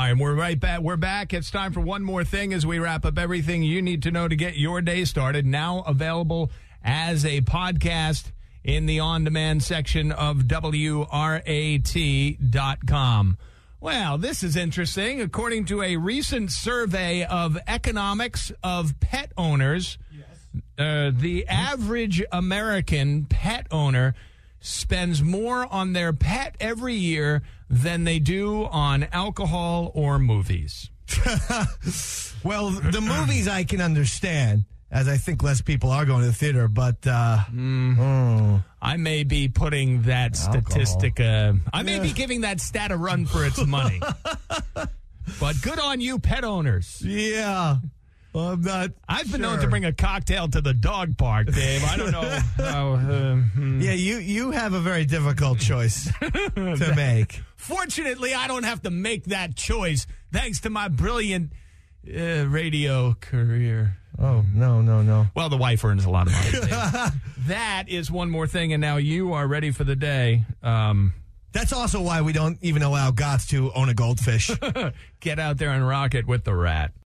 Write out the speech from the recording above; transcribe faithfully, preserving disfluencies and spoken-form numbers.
right, we're right back. We're back. It's time for one more thing as we wrap up everything you need to know to get your day started. Now available as a podcast in the on-demand section of W R A T dot com. Well, this is interesting. According to a recent survey of economics of pet owners, yes. uh, the average American pet owner spends more on their pet every year than they do on alcohol or movies. Well, the movies I can understand, as I think less people are going to the theater, but uh, mm. oh. I may be putting that Alcohol. statistic, uh, I may yeah. be giving that stat a run for its money. But good on you, pet owners. Yeah. Well, I'm not I've been sure. known to bring a cocktail to the dog park, Dave. I don't know how. Uh, hmm. Yeah, you, you have a very difficult choice to make. Fortunately, I don't have to make that choice thanks to my brilliant uh, radio career. Oh, no, no, no. Well, the wife earns a lot of money. That is one more thing, and now you are ready for the day. Um, That's also why we don't even allow Gots to own a goldfish. Get out there and rock it with the rat.